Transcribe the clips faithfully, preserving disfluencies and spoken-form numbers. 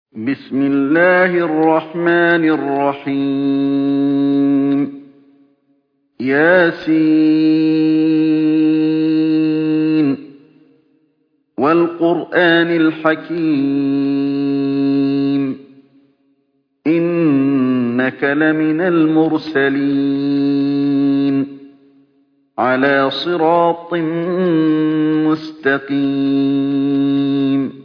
بسم الله الرحمن الرحيم ياسين والقرآن الحكيم إنك لمن المرسلين على صراط مستقيم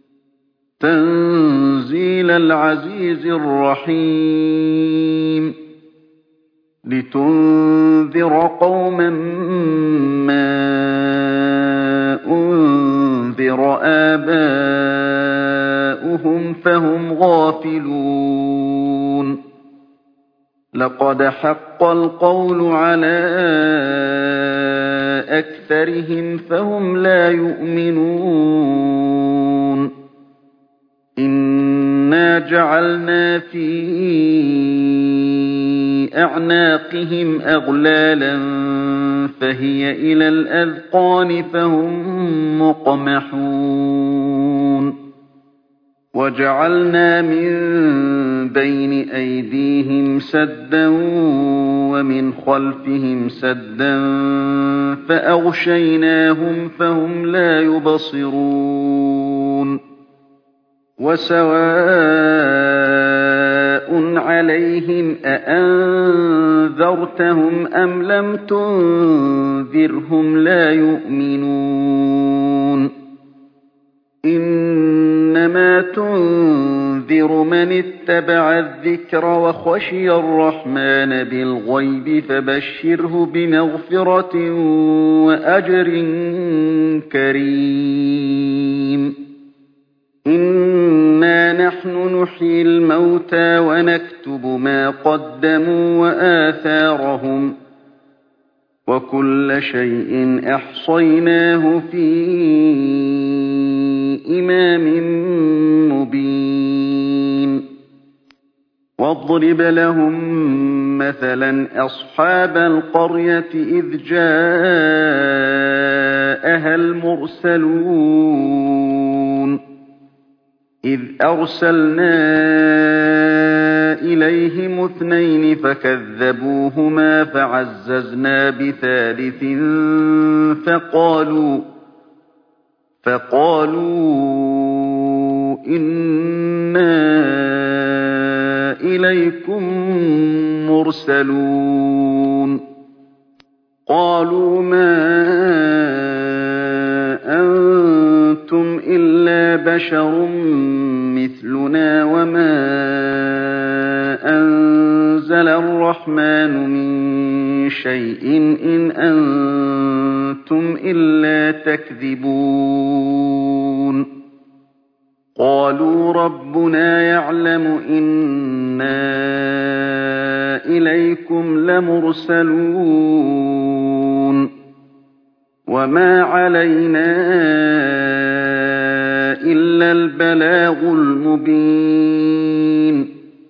تنزيل العزيز الرحيم لتنذر قوما ما أنذر آباؤهم فهم غافلون لقد حق القول على أكثرهم فهم لا يؤمنون إنا جعلنا في أعناقهم أغلالا فهي إلى الأذقان فهم مقمحون وجعلنا من بين أيديهم سدا ومن خلفهم سدا فأغشيناهم فهم لا يبصرون وسواء عليهم أأنذرتهم أم لم تنذرهم لا يؤمنون إنما تنذر من اتبع الذكر وخشي الرحمن بالغيب فبشره بمغفرة وأجر كريم إنا نحن نحيي الموتى ونكتب ما قدموا وآثارهم وكل شيء أحصيناه في إمام مبين واضرب لهم مثلا أصحاب القرية إذ جاءها المرسلون إذ أرسلنا إليهم اثنين فكذبوهما فعززنا بثالث فقالوا فقالوا إنا إليكم مرسلون قالوا ما أنتم إلا بشر مثلنا وما أنزل الرحمن من شيء إن أنتم إلا تكذبون قالوا ربنا يعلم إنا إليكم لمرسلون وما علينا إلا البلاغ المبين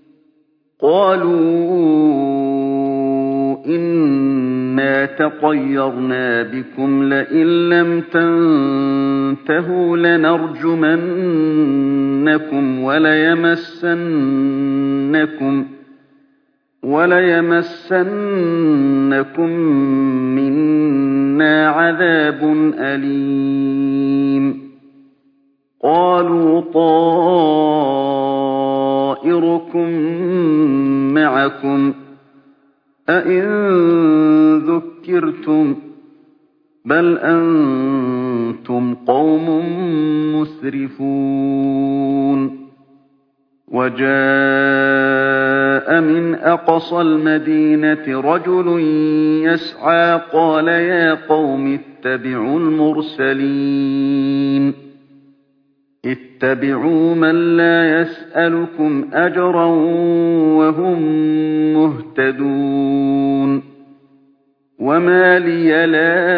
قالوا إنا تطيرنا بكم لئن لم تنتهوا لنرجمنكم وليمسنكم وليمسنكم منا عذاب أليم قالوا طائركم معكم أئن ذكرتم بل أنتم قوم مسرفون وجاء من أقصى المدينة رجل يسعى قال يا قوم اتبعوا المرسلين اتبعوا من لا يسألكم أجرا وهم مهتدون وما لي لا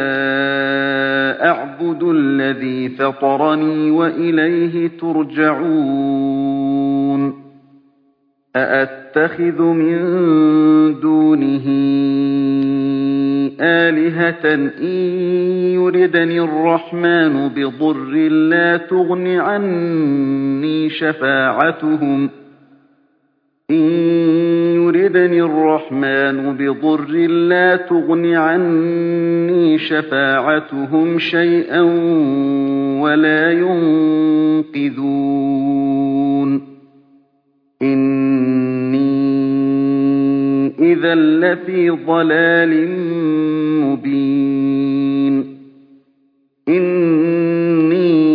أعبد الذي فطرني وإليه ترجعون أأتخذ من دونه آلهة إن يردني الرحمن بضر لا تغن عني شفاعتهم إن يردني الرحمن بضر لا تغن عني شفاعتهم شيئا ولا ينقذون إني إذا لفي ضلال مبين إني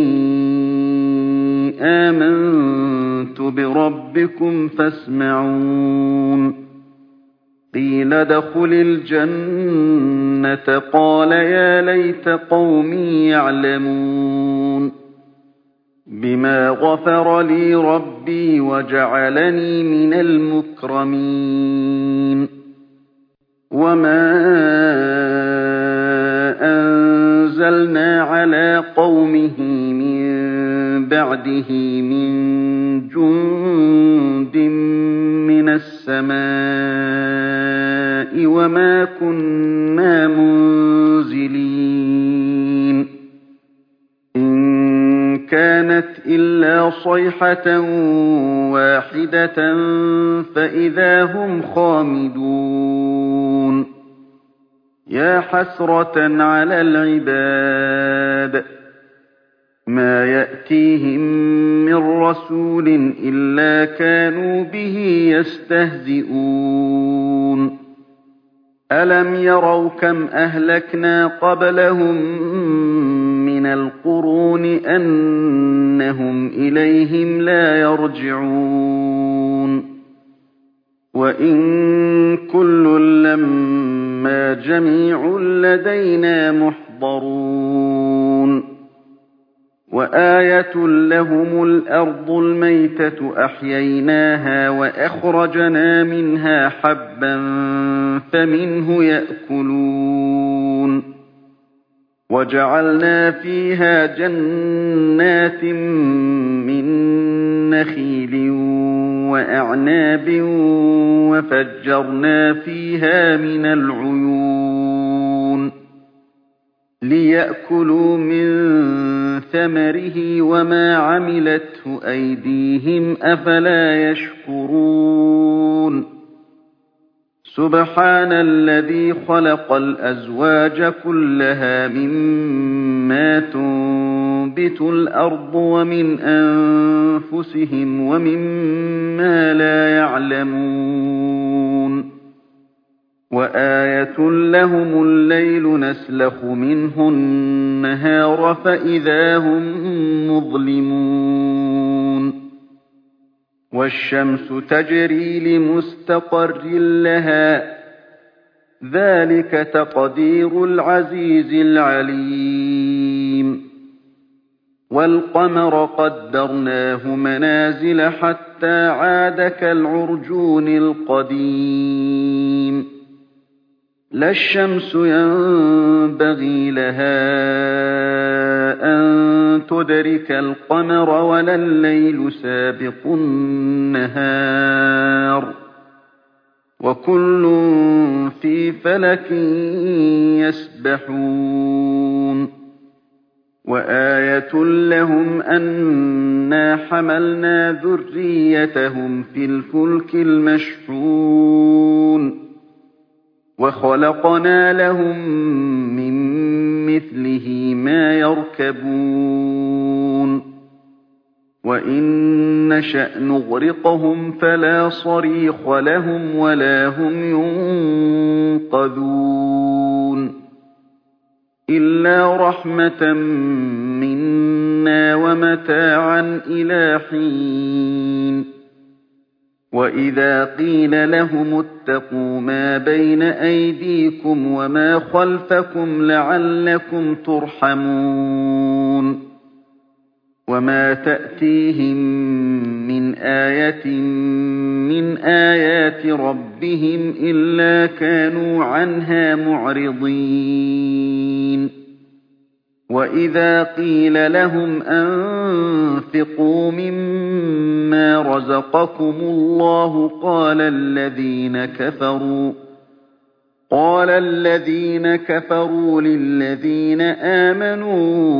آمنت بربكم فاسمعون قيل ادخل الجنة قال يا ليت قومي يعلمون بما غفر لي ربي وجعلني من المكرمين وما أنزلنا على قومه من بعده من جند من السماء وما كنا منزلين إن كانت إلا صيحة واحدة فإذا هم خامدون يا حسرة على العباد ما يأتيهم من رسول إلا كانوا به يستهزئون ألم يروا كم أهلكنا قبلهم من القرون أنهم إليهم لا يرجعون وإن كل لما جميع لدينا محضرون وآية لهم الأرض الميتة أحييناها وأخرجنا منها حبا فمنه يأكلون وجعلنا فيها جنات من نخيل وأعناب وفجرنا فيها من العيون ليأكلوا من ثمره وما عملته أيديهم أفلا يشكرون سبحان الذي خلق الأزواج كلها مما تنبت الأرض ومن أنفسهم ومما لا يعلمون وآية لهم الليل نسلخ منه النهار فإذا هم مظلمون والشمس تجري لمستقر لها ذلك تقدير العزيز العليم والقمر قدرناه منازل حتى عاد كالعرجون القديم لا الشمس ينبغي لها أن تدرك القمر ولا الليل سابق النهار وكل في فلك يسبحون وآية لهم أنا حملنا ذريتهم في الفلك المشحون وخلقنا لهم من مثله ما يركبون وإن نشأ نغرقهم فلا صريخ لهم ولا هم ينقذون إلا رحمة منا ومتاعا إلى حين وإذا قيل لهم اتقوا ما بين أيديكم وما خلفكم لعلكم ترحمون وما تأتيهم من آية من آيات ربهم إلا كانوا عنها معرضين وإذا قيل لهم أنفقوا مما مما رزقكم الله قال الذين كفروا قال الذين كفروا للذين آمنوا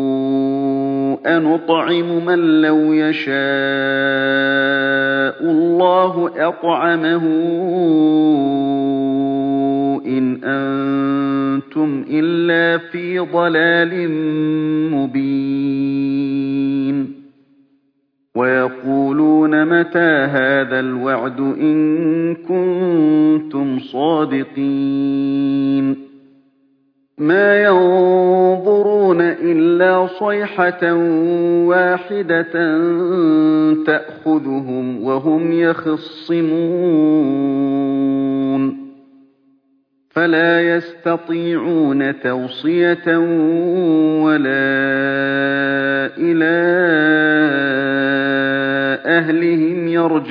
أنطعم من لو يشاء الله أطعمه إن أنتم إلا في ضلال مبين ويقولون متى هذا الوعد إن كنتم صادقين ما ينظرون إلا صيحة واحدة تأخذهم وهم يخصمون فلا يستطيعون توصية ولا إلى أهلهم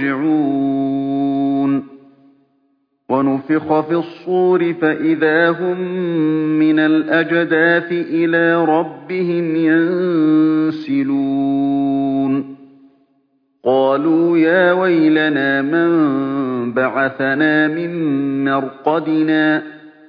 يرجعون ونفخ في الصور فإذا هم من الأجداث إلى ربهم ينسلون قالوا يا ويلنا من بعثنا من مرقدنا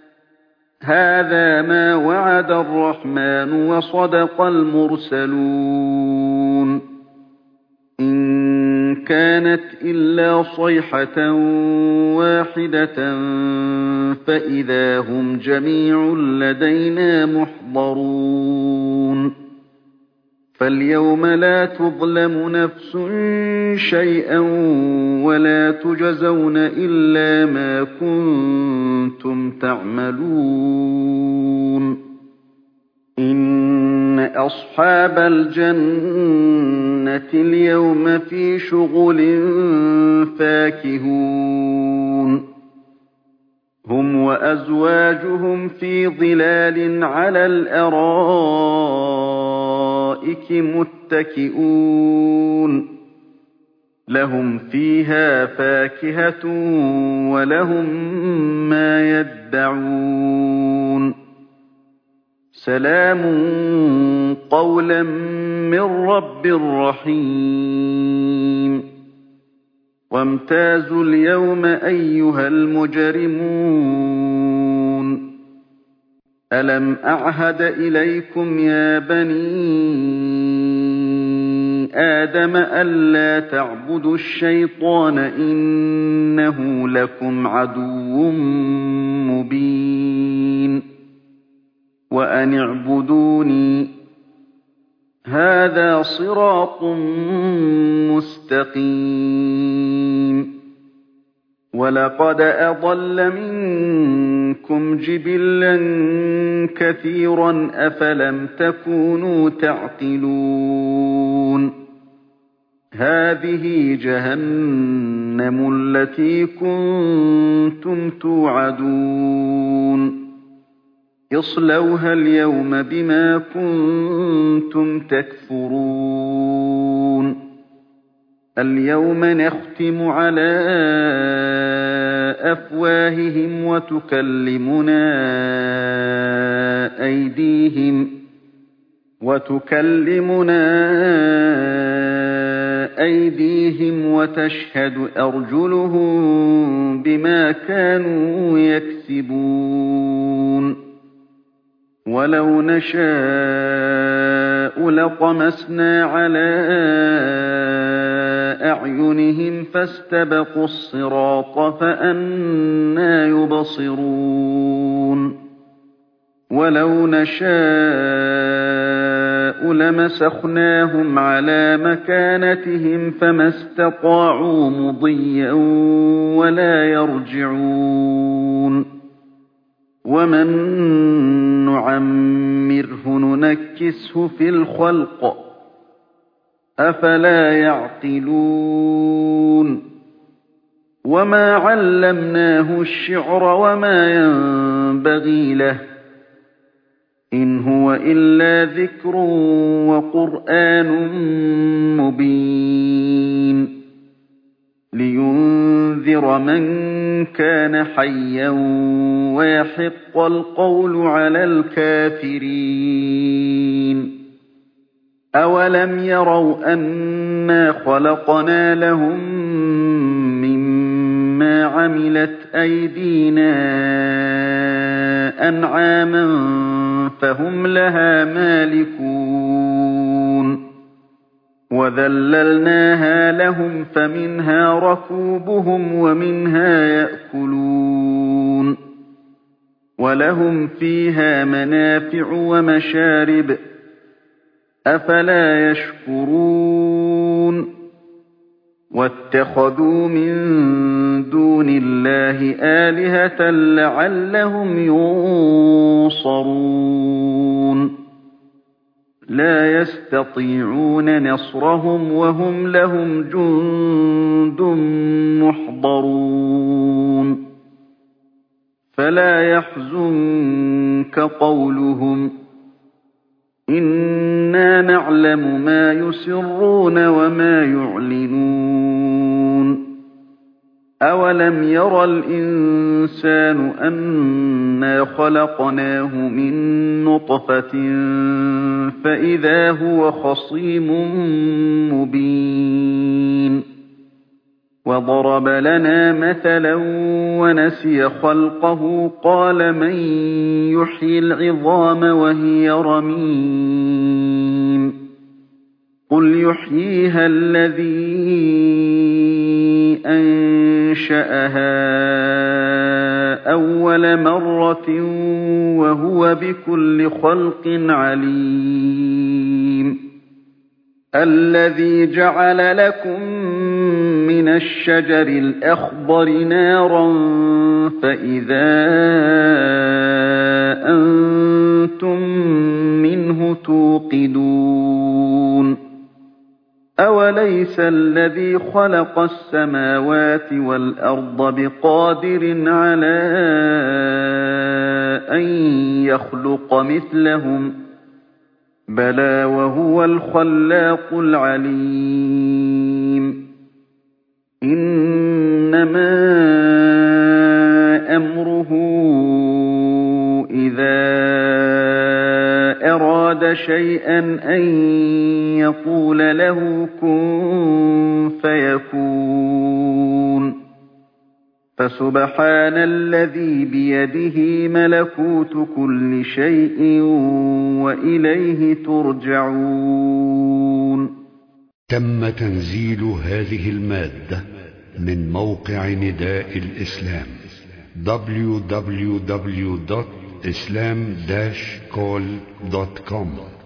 هذا ما وعد الرحمن وصدق المرسلون إن كانت إلا صيحة واحدة فإذا هم جميع لدينا محضرون فاليوم لا تظلم نفس شيئا ولا تجزون إلا ما كنتم تعملون إن أصحاب الجنة اليوم في شغل فاكهون هم وأزواجهم في ظلال على الأرائك متكئون لهم فيها فاكهة ولهم ما يدعون سلام قولا من رب رحيم وامتازوا اليوم أيها المجرمون ألم أعهد إليكم يا بني آدم ألا تعبدوا الشيطان إنه لكم عدو مبين وأن اعبدوني هذا صراط مستقيم ولقد أضل منكم جبلا كثيرا أفلم تكونوا تعقلون هذه جهنم التي كنتم توعدون اصلوها اليوم بما كنتم تكفرون اليوم نختم على أفواههم وتكلمنا أيديهم وتكلمنا أيديهم وتشهد أرجلهم بما كانوا يكسبون ولو نشاء لطمسنا على أعينهم فاستبقوا الصراط فأنى يبصرون ولو نشاء لمسخناهم على مكانتهم فما استطاعوا مضيا ولا يرجعون ومن نعمره ننكسه في الخلق أفلا يعقلون وما علمناه الشعر وما ينبغي له إن هو إلا ذكر وقرآن مبين لينذر من كان حيا ويحق القول على الكافرين أولم يروا أن إِنَّا خَلَقْنَا لَهُم مِّمَّا عَمِلَتْ أَيْدِينَا أَنْعَامًا فَهُمْ لَهَا مَالِكُونَ وَذَلَّلْنَاهَا لَهُمْ فَمِنْهَا رَكُوبُهُمْ وَمِنْهَا يَأْكُلُونَ وَلَهُمْ فِيهَا مَنَافِعُ وَمَشَارِبُ ۖ أَفَلَا يَشْكُرُونَ وَاتَّخَذُوا مِن دُونِ اللَّهِ آلِهَةً لَّعَلَّهُمْ يُنصَرُونَ لَا يَسْتَطِيعُونَ نَصْرَهُمْ وَهُمْ لَهُمْ جُندٌ مُّحْضَرُونَ فَلَا يَحْزُنكَ قَوْلُهُمْ ۘ إِنَّا نَعْلَمُ مَا يُسِرُّونَ وَمَا يُعْلِنُونَ أَوَلَمْ يَرَ الْإِنسَانُ أَنَّا خَلَقْنَاهُ مِن نُّطْفَةٍ فَإِذَا هُوَ خَصِيمٌ مُّبِينٌ وَضَرَبَ لَنَا مَثَلًا وَنَسِيَ خَلْقَهُ قَالَ مَن يُحْيِي الْعِظَامَ وَهِيَ رَمِيمٌ قُلْ يُحْيِيهَا الَّذِي أَنشَأَهَا أَوَّلَ مَرَّةٍ وَهُوَ بِكُلِّ خَلْقٍ عَلِيمٌ الَّذِي جَعَلَ لَكُم مِّنَ الشَّجَرِ الْأَخْضَرِ نَارًا فَإِذَا أَنتُم مِّنْهُ تُوقِدُونَ أَوَلَيْسَ الَّذِي خَلَقَ السَّمَاوَاتِ وَالْأَرْضَ بِقَادِرٍ عَلَىٰ أَن يَخْلُقَ مِثْلَهُم ۚ بَلَىٰ وَهُوَ الْخَلَّاقُ الْعَلِيمُ إِنَّمَا أَمْرُهُ إِذَا أَرَادَ شَيْئًا أَن يَقُولَ لَهُ كُن فَيَكُونُ فَسُبْحَانَ الَّذِي بِيَدِهِ مَلَكُوتُ كُلِّ شَيْءٍ وَإِلَيْهِ تُرْجَعُونَ تم تنزيل هذه المادة من موقع نداء الإسلام دبليو دبليو دبليو دوت إسلام داش كول دوت كوم